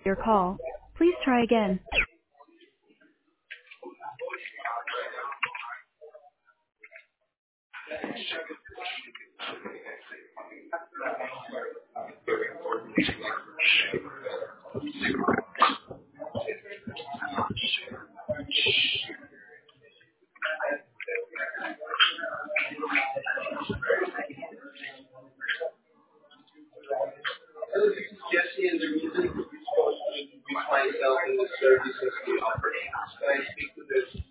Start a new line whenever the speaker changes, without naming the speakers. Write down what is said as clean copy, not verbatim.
your call. Please try again.
Hello, this is Jesse, and the reason for this call is to introduce myself and the services we offer. Can I speak to this